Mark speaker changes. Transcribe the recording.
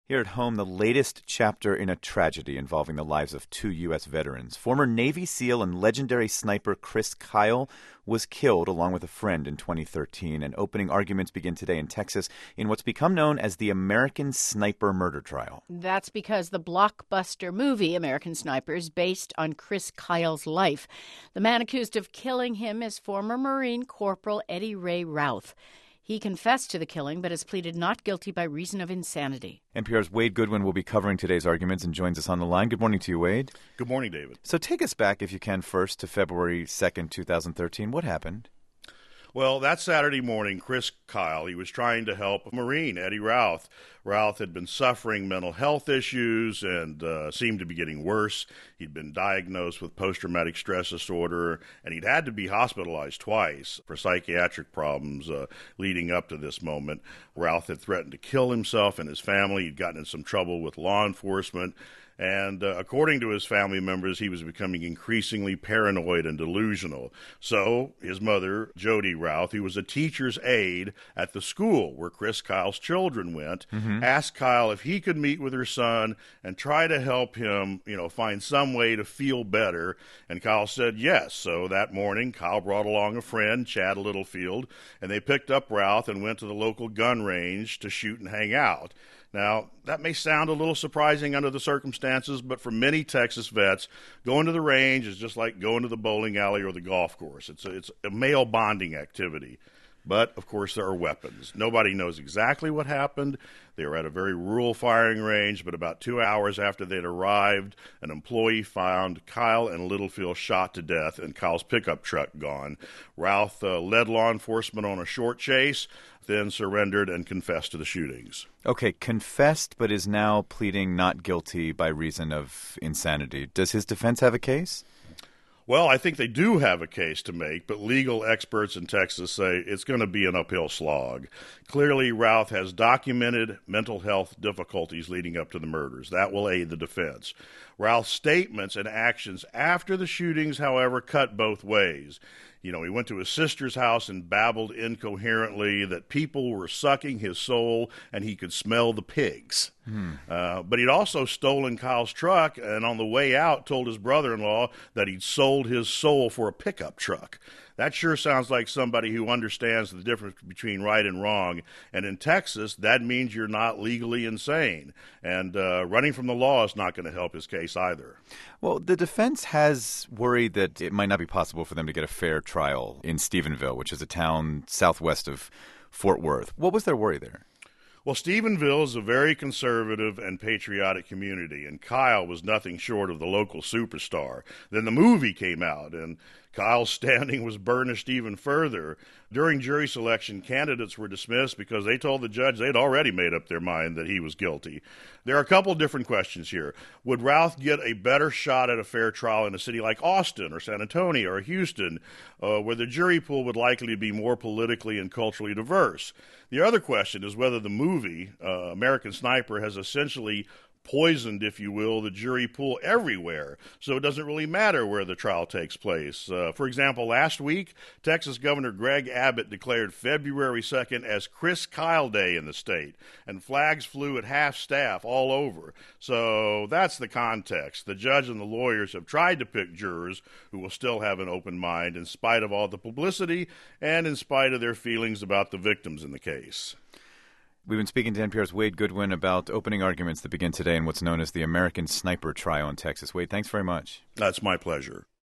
Speaker 1: Here at home, the latest chapter in a tragedy involving the lives of two U.S. veterans. Former Navy SEAL and legendary sniper Chris Kyle was killed along with a friend in 2013, and opening arguments begin today in Texas in what's become known as the American Sniper murder trial.
Speaker 2: That's because the blockbuster movie American Sniper is based on Chris Kyle's life. The man accused of killing him is former Marine Corporal Eddie Ray Routh. He confessed to the killing, but has pleaded not guilty by reason of insanity.
Speaker 1: NPR's Wade Goodwin will be covering today's arguments and joins us on the line. Good morning to you, Wade.
Speaker 3: Good morning, David.
Speaker 1: So take us back, if you can, first to February 2nd, 2013. What happened?
Speaker 3: Well, that Saturday morning, Chris Kyle, he was trying to help a Marine, Eddie Routh. Routh had been suffering mental health issues and seemed to be getting worse. He'd been diagnosed with post-traumatic stress disorder, and he'd had to be hospitalized twice for psychiatric problems leading up to this moment. Routh had threatened to kill himself and his family. He'd gotten in some trouble with law enforcement. And according to his family members, he was becoming increasingly paranoid and delusional. So his mother, Jody Routh, who was a teacher's aide at the school where Chris Kyle's children went, asked Kyle if he could meet with her son and try to help him, find some way to feel better. And Kyle said yes. So that morning, Kyle brought along a friend, Chad Littlefield, and they picked up Routh and went to the local gun range to shoot and hang out. Now, that may sound a little surprising under the circumstances, but for many Texas vets, going to the range is just like going to the bowling alley or the golf course. It's a male bonding activity. But, of course, there are weapons. Nobody knows exactly what happened. They were at a very rural firing range, but about 2 hours after they'd arrived, an employee found Kyle and Littlefield shot to death and Kyle's pickup truck gone. Routh led law enforcement on a short chase, then surrendered and confessed to the shootings.
Speaker 1: Okay, confessed, but is now pleading not guilty by reason of insanity. Does his defense have a case?
Speaker 3: Well, I think they do have a case to make, but legal experts in Texas say it's going to be an uphill slog. Clearly, Routh has documented mental health difficulties leading up to the murders. That will aid the defense. Routh's statements and actions after the shootings, however, cut both ways. He went to his sister's house and babbled incoherently that people were sucking his soul and he could smell the pigs. But he'd also stolen Kyle's truck and on the way out told his brother-in-law that he'd sold his soul for a pickup truck. That sure sounds like somebody who understands the difference between right and wrong. And in Texas, that means you're not legally insane. And running from the law is not going to help his case either.
Speaker 1: Well, the defense has worried that it might not be possible for them to get a fair trial in Stephenville, which is a town southwest of Fort Worth. What was their worry there?
Speaker 3: Well, Stephenville is a very conservative and patriotic community, and Kyle was nothing short of the local superstar. Then the movie came out, and Kyle's standing was burnished even further. During jury selection, candidates were dismissed because they told the judge they'd already made up their mind that he was guilty. There are a couple different questions here. Would Routh get a better shot at a fair trial in a city like Austin or San Antonio or Houston, where the jury pool would likely be more politically and culturally diverse? The other question is whether the movie, American Sniper, has essentially poisoned, if you will, the jury pool everywhere, so it doesn't really matter where the trial takes place. For example, last week, Texas Governor Greg Abbott declared February 2nd as Chris Kyle Day in the state, and flags flew at half-staff all over. So that's the context. The judge and the lawyers have tried to pick jurors who will still have an open mind in spite of all the publicity and in spite of their feelings about the victims in the case.
Speaker 1: We've been speaking to NPR's Wade Goodwin about opening arguments that begin today in what's known as the American Sniper trial in Texas. Wade, thanks very much.
Speaker 3: That's my pleasure.